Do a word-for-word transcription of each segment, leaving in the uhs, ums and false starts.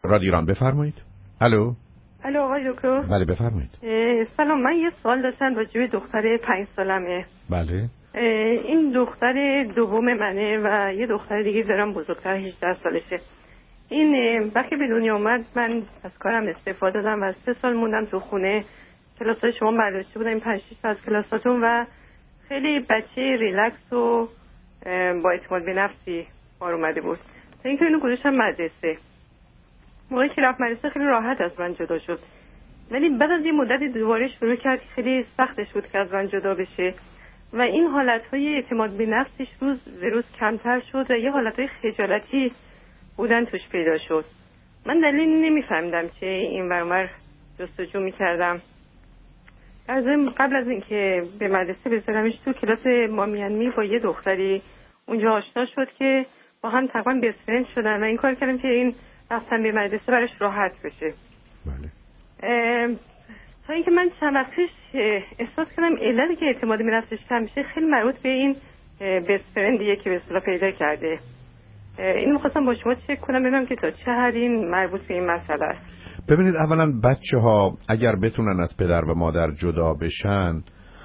رادیو ایران بفرمایید. الو. الو آقای دکتر. بله بفرمایید. سلام، من یه سوال داشتم راجع به دختر پنج سالمه. بله. این دختر دوم منه و یه دختر دیگه دارم بزرگتر، هجده سالشه. این وقتی به دنیا اومد من از کارم استفاده دادم و سه سال موندم تو خونه. کلاسای شما برداشته بودم، پنج شش تا از کلاساتون، و خیلی بچه ریلکس و با اعتماد به نفسی بار اومده بود. تا اینکه اینو گذاشتم مدرسه. موقعی که رفت مدرسه خیلی راحت از من جدا شد، ولی بعد از یه مدت دوباره شروع کرد خیلی سختش بود که از من جدا بشه و این حالتهای اعتماد به نفسش روز به روز کمتر شد و یه حالتهای خجالتی بودن توش پیدا شد. من دلیل نمیفهمیدم چه این برامر جستجو میکردم. از قبل از اینکه به مدرسه بذارمش تو کلاس مامیانمی با یه دختری اونجا آشنا شد که با هم تقریبا بیست فرند شدن و این کار کردم که این رفتن به مدرسه براش راحت بشه. بله. تا اینکه من چند وقت پیش احساس کردم علتی که اعتماد به نفسش کم میشه خیلی مربوط به این بیست فرندیه که به اصطلاح پیدا کرده. اینو می‌خواستم با شما چک کنم ببینم که تا چه حد این مربوط به این مسئله است. ببینید، اولا بچه‌ها اگر بتونن از پدر و مادر جدا بشن،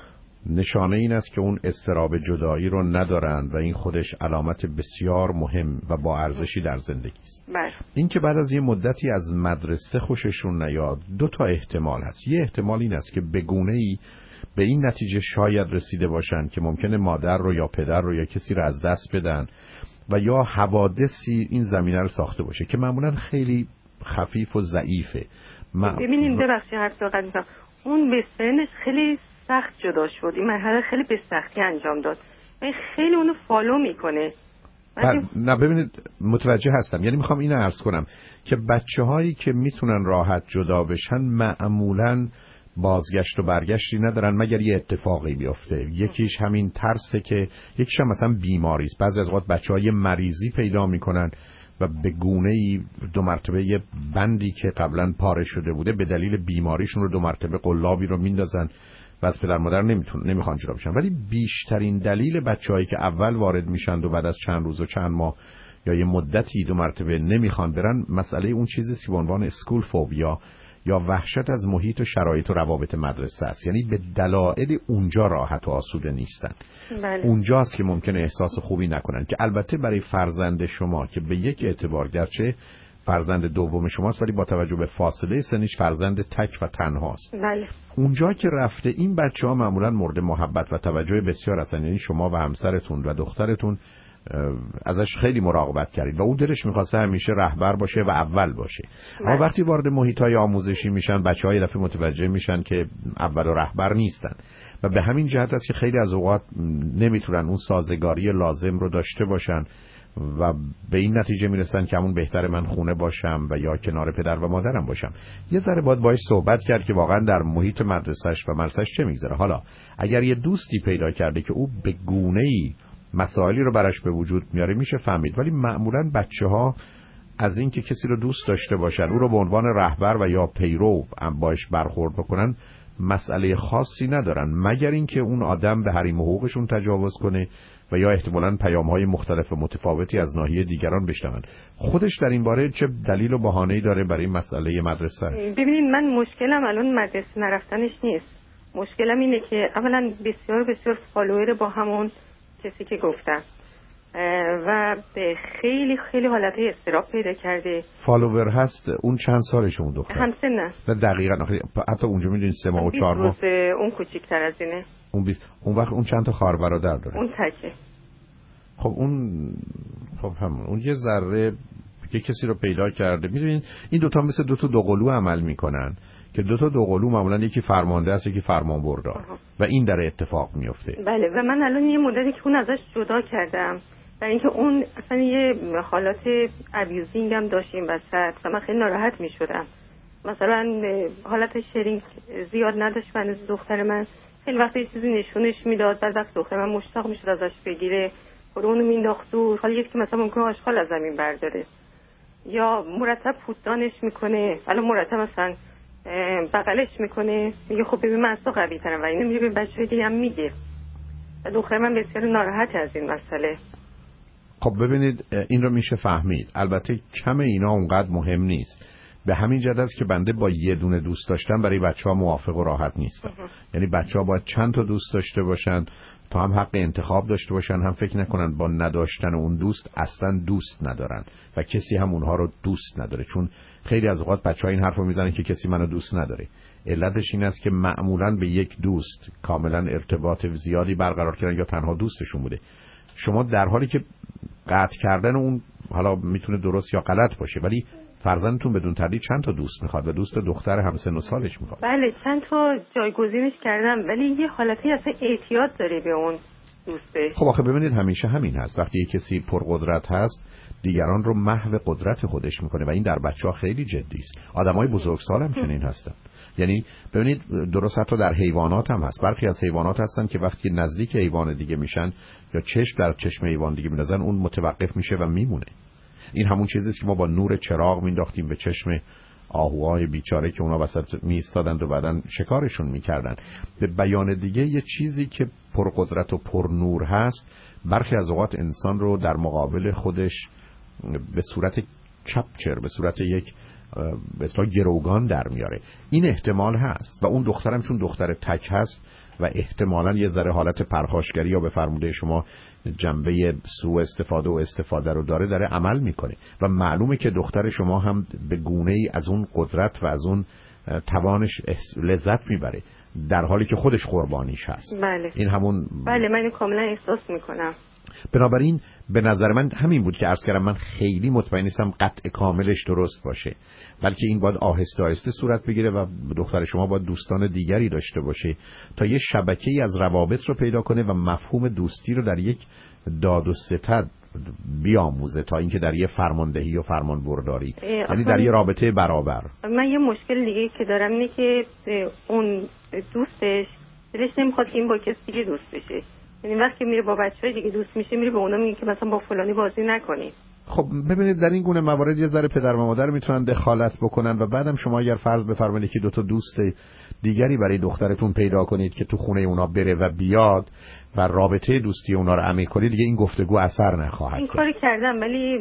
نشانه این است که اون اضطراب جدایی رو ندارن و این خودش علامت بسیار مهم و با ارزشی در زندگی است. بله. این که بعد از یه مدتی از مدرسه خوششون نیاد، دو تا احتمال هست. یه احتمال این است که به گونه‌ای به این نتیجه شاید رسیده باشن که ممکنه مادر رو یا پدر رو یا کسی رو از دست بدن و یا حوادثی این زمینه رو ساخته باشه که معمولا خیلی خفیف و ضعیفه. ما... ببینیم ببخشید حرف دقیق می‌کنم. اون به سنش خیلی سخت جدا شد. این مرحله خیلی به سختی انجام داد. من خیلی اونو فالو میکنه. بر... نه ببینید، متوجه هستم. یعنی میخوام اینو عرض کنم که بچه‌هایی که میتونن راحت جدا بشن معمولاً بازگشت و برگشتی ندارن مگر یه اتفاقی بیفته. یکیش همین ترسه که یکیش هم مثلا بیماری است. بعضی از وقت بچه‌ها یه مریضی پیدا میکنن و به گونه‌ای دو مرتبه یه بندی که قبلا پاره شده بوده به دلیل بیماریشون رو دو مرتبه قلابی رو میندازن و از پدر مادر نمیتونن نمیخوان جدا بشن. ولی بیشترین دلیل بچه‌هایی که اول وارد میشن و بعد از چند روز و چند ماه یا یه مدتی دو مرتبه نمیخوان برن، مسئله اون چیزی که به عنوان اسکول فوبیا یا وحشت از محیط و شرایط و روابط مدرسه است. یعنی به دلایل اونجا راحت و آسوده نیستن. بله. اونجاست که ممکنه احساس خوبی نکنن، که البته برای فرزند شما که به یک اعتبار گرچه فرزند دوم شماست ولی با توجه به فاصله سنش فرزند تک و تنهاست. بله. اونجا که رفته این بچه‌ها معمولا مورد محبت و توجه بسیار هستن. یعنی شما و همسرتون و دخترتون ازش خیلی مراقبت کردید و اون دلش می‌خواسته همیشه رهبر باشه و اول باشه. اما وقتی وارد محیط‌های آموزشی میشن، بچه‌ها یه دفعه متوجه میشن که اول و رهبر نیستن و به همین جهت است که خیلی از اوقات نمیتونن اون سازگاری لازم رو داشته باشن و به این نتیجه میرسن که همون بهتره من خونه باشم و یا کنار پدر و مادرم باشم. یه ذره باید باهاش صحبت کرد که واقعا در محیط مدرسه‌اش و مدرسه‌اش چه میگذره. حالا اگر یه دوستی پیدا کرده که او به گونه‌ای مسائلی رو براش به وجود میاره میشه فهمید، ولی معمولا بچه‌ها از اینکه کسی رو دوست داشته باشن، او رو به عنوان رهبر و یا پیرو باش برخورد بکنن مسئله خاصی ندارن، مگر اینکه اون آدم به حریم و حقوقشون تجاوز کنه و یا احتمالاً پیام‌های مختلف و متفاوتی از ناحیه دیگران بشنون. خودش در این باره چه دلیل و بهانه‌ای داره برای مسئله مدرسه؟ ببینید، من مشکلم الان مدرسه نرفتنش نیست. مشکلم اینه که اولا بسیار بسیار فالوور با همون کسی که گفتم و به خیلی خیلی حالت اضطراب پیدا کرده. فالوور هست. اون چند سالشه اون دختر؟ همسن است. دقیقاً. حتی اونجا میدونید سه ماه و چهار ماه. اون کوچیک‌تر از اینه. اون بیست. اون وقت اون چند تا خواهر برادر داره؟ اون تکه. خب اون خب همون اون یه ذره که کسی رو پیدا کرده. میدونید این دوتا مثل دو تا دوقلو عمل میکنن که دو تا دوقلو معمولا یکی فرمانده است یکی فرمانبردار و این در اتفاق میفته. بله. و من الان یه مدتی که اون ازش جدا کردم برای اینکه اون اصلا یه حالات ابیوزینگ هم داشتیم وسط و من خیلی ناراحت میشدم. مثلا حالت شیرینگ زیاد نداشت من از دختر من. خیلی وقت یه چیزی نشونش میداد، بعد وقت دختر من مشتاق میشد ازش بگیره، خود اونو مینداخت دور. حالا یکی که مثلا ممکنه آشغال از زمین برداره یا مرتب پوددانش میکنه، حالا مرتب مثلا بغلش میکنه، میگه خب ببین من از تو قوی ترم و اینو میگه به بچه‌های دیگه هم میگه. و دختر من بسیار ناراحت از این مسئله. خب ببینید این رو میشه فهمید. البته کم اینا اونقدر مهم نیست. به همین جهت است که بنده با یه دونه دوست داشتن برای بچه‌ها موافق و راحت نیستم. یعنی بچه‌ها باید چند تا دوست داشته باشن تا هم حق انتخاب داشته باشن، هم فکر نکنن با نداشتن اون دوست اصلا دوست ندارن و کسی هم اونها رو دوست نداره. چون خیلی از اوقات بچه‌ها این حرفو میزنن که کسی منو دوست نداره. علتش این است که معمولاً به یک دوست کاملا ارتباط زیادی برقرار کردن یا تنها دوستشون بوده. شما در حالی که قطع کردن اون حالا میتونه درست یا غلط باشه، ولی فرزندتون بدون تردید چند تا دوست میخواد و دوست دختر همسن و سالش میخواد. بله چند تا جایگزینش کردم، ولی یه حالتی اصلا اعتیاد داره به اون دوسته. خب آخه ببینید همیشه همین هست. وقتی یک کسی پرقدرت هست دیگران رو محو قدرت خودش میکنه و این در بچه‌ها خیلی جدی است. آدمای بزرگسال هم چنین هستن. یعنی ببینید درست حتی در حیوانات هم هست. برخی از حیوانات هستن که وقتی نزدیک حیوان دیگه میشن یا چشم در چشم حیوان دیگه میندازن اون متوقف میشه و میمونه. این همون چیزی است که ما با نور چراغ مینداختیم به چشم آهوهای بیچاره که اونا وسط میایستادند و بعدن شکارشون میکردن. به بیان دیگه یه چیزی که پرقدرت و پرنور هست برخی از اوقات انسان رو در مقابل خودش به صورت کپچر، به صورت یک به اصطلاح گروگان در میاره. این احتمال هست و اون دخترم چون دختر تک هست و احتمالاً یه ذره حالت پرخاشگری یا به فرموده شما جنبه سوء استفاده و استفاده رو داره داره عمل میکنه و معلومه که دختر شما هم به گونه‌ای از اون قدرت و از اون توانش لذت میبره در حالی که خودش قربانیش هست. بله. این همون بله من کاملا احساس میکنم. بنابراین به نظر من همین بود که عرض کردم من خیلی مطمئن نیستم قطع کاملش درست باشه، بلکه این باید آهسته آهسته صورت بگیره و دختر شما باید دوستان دیگری داشته باشه تا یه شبکه‌ای از روابط رو پیدا کنه و مفهوم دوستی رو در یک داد و ستد بیاموزه تا اینکه در یه فرماندهی و فرمانبرداری، یعنی در یه رابطه برابر. من یه مشکل دیگه که دارم اینه که اون دوستش دلش نمیخواد که این با کسی دیگه دوست بشه. یعنی وقتی میره با بچه‌های دیگه دوست میشه میره به اونا میگه که مثلا با فلانی بازی نکنید. خب ببینید در این گونه موارد یه ذره پدر و مادر میتونن دخالت بکنن و بعدم شما اگر فرض بفرمایید که دو تا دوست دیگری برای دخترتون پیدا کنید که تو خونه اونا بره و بیاد و رابطه دوستی اونا رو عمیق کنید، دیگه این گفتگو اثر نخواهد این کرد. کاری کردم ولی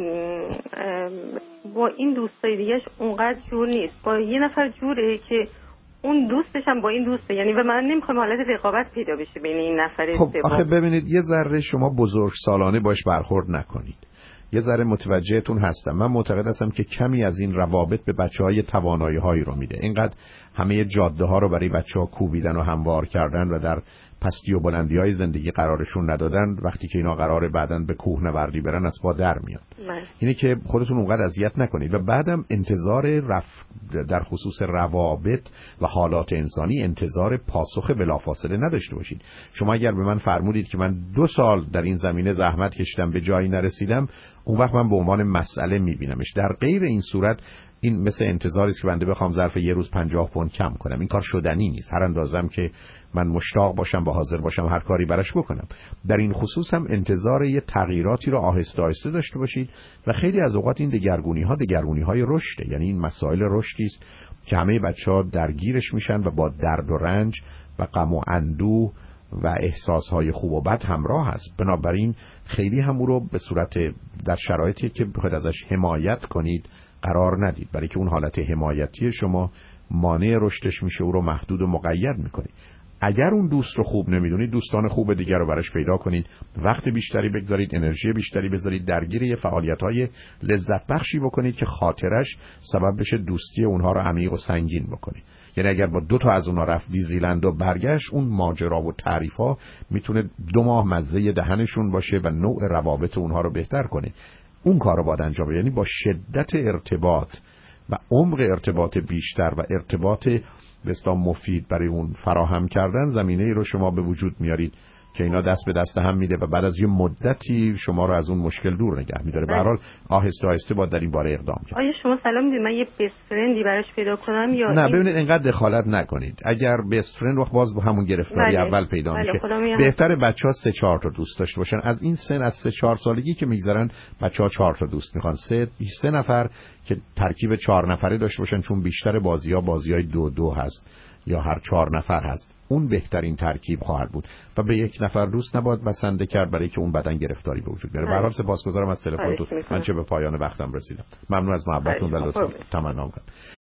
با این دوستای دیگه‌اش اونقدر جور نیست. با یه نفر جوره که اون دوستش هم با این دوسته، یعنی و من نمیخوام حالت رقابت پیدا بشه بین این نفر خب سوم. آخه ببینید یه ذره شما بزرگ سالانه باش برخورد نکنید. یه ذره متوجهتون هستم. من معتقد هستم که کمی از این روابط به بچه‌های توانایی‌هایی رو میده. اینقدر همه جاده ها رو برای بچه‌ها کوبیدن و هموار کردن و در پستی و بلندی‌های زندگی قرارشون ندادن، وقتی که اینا قراره بعدن به کوهنوردی برن از پا در میاد. اینه که خودتون اونقدر اذیت نکنید و بعدم انتظار رف در خصوص روابط و حالات انسانی انتظار پاسخ بلافاصله نداشته باشید. شما اگر به من فرمودید که من دو سال در این زمینه زحمت کشیدم به جایی نرسیدم، اون وقت من به عنوان مسئله میبینمش. در غیر این صورت این مثل انتظاری است که بنده بخوام ظرف یه روز پنجاه پوند کم کنم. این کار شدنی نیست. هر اندازم که من مشتاق باشم و حاضر باشم هر کاری براش بکنم. در این خصوص هم انتظار یه تغییراتی رو آهسته آهسته داشته باشید و خیلی از اوقات این دگرگونی ها دگرگونی های رشده، یعنی این مسائل رشدی است که همه بچه‌ها درگیرش میشن و با درد و رنج و غم و اندوه و احساسهای خوب و بد همراه هست. بنابراین خیلی همون رو به صورت در شرایطی که بخواید ازش حمایت کنید قرار ندید، برای که اون حالت حمایتی شما مانع رشدش میشه، او رو محدود و مقید میکنه. اگر اون دوست رو خوب نمیدونید، دوستان خوب دیگر رو براش پیدا کنید، وقت بیشتری بگذارید، انرژی بیشتری بذارید، درگیر یه فعالیت‌های لذت بخشی بکنید که خاطرش سبب بشه دوستی اونها رو عمیق و سنگین بکنه. یعنی اگر با دو تا از اونها رفت دیزیلند و برگشت، اون ماجرا و تعریف‌ها میتونه دو ماه مزه دهنشون باشه و نوع روابط اونها رو بهتر کنه. اون کار رو باید انجام بدید. یعنی با شدت ارتباط و عمق ارتباط بیشتر و ارتباط بسیار مفید برای اون فراهم کردن زمینه ای رو شما به وجود میارید که اینا دست به دست هم میده و بعد از یه مدتی شما رو از اون مشکل دور نگه میداره. به هر حال آهسته آهسته باید در این باره اقدام کرد. آیا شما سلام میدید من یه بیست فرندی براش پیدا کنم یا نه؟ ببینید اینقدر دخالت نکنید. اگر بیست فرند وقت باز با همون گرفتاری بله. اول پیدا بله. میشه. بهتره بچه‌ها سه چهار تا دوست داشته باشن. از این سن از سه چهار سالگی که میگذرن بچه‌ها چهار تا دوست میخوان. سه سه نفر که ترکیب چهار نفره داشته باشن، چون بیشتر بازی‌ها بازی‌های دو دو هست. یا هر چهار نفر هست، اون بهترین ترکیب خواهد بود و به یک نفر دوست نباید بسنده کرد برای که اون بدن گرفتاری به وجود بیاره. به هر حال سپاسگزارم از تلفنتون. من چه به پایان وقتم رسیدم. ممنون از محبتتون و لطف تمنا می‌کنم.